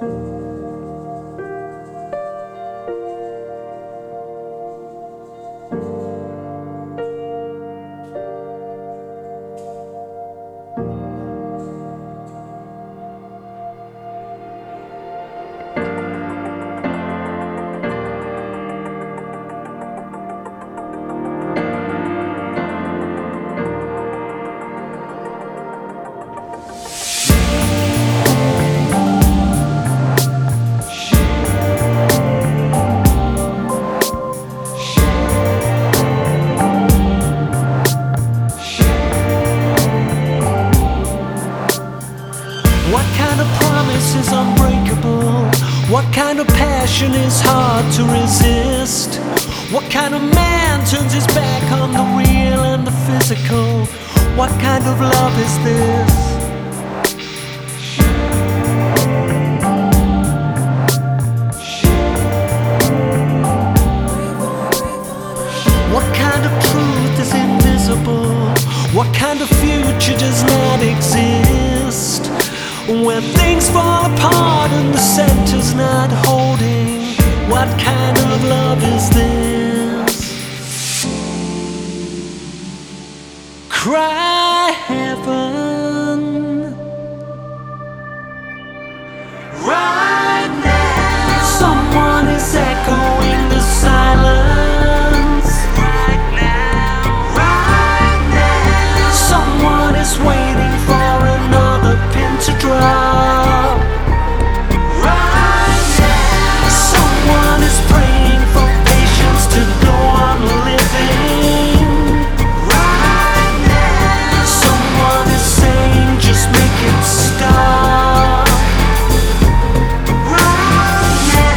What kind of promise is unbreakable? What kind of passion is hard to resist? What kind of man turns his back on the real and the physical? What kind of love is this? What kind of truth is invisible? What kind of future does not exist? When things fall apart and the center's not holding, what kind of love is this? Cry heaven right now. Someone is echoing the silence right now. Right now. Someone is waiting for another pin to drop right now. Someone is praying for patience to go on living right now. Someone is saying just make it stop right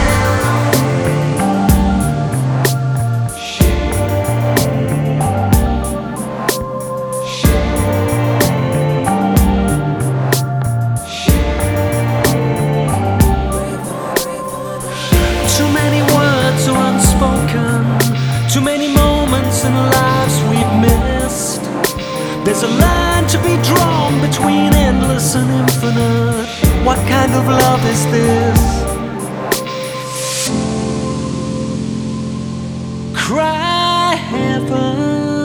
Too many words are unspoken, too many moments in lives we've missed. There's a line to be drawn between endless and infinite. What kind of love is this? Cry heaven.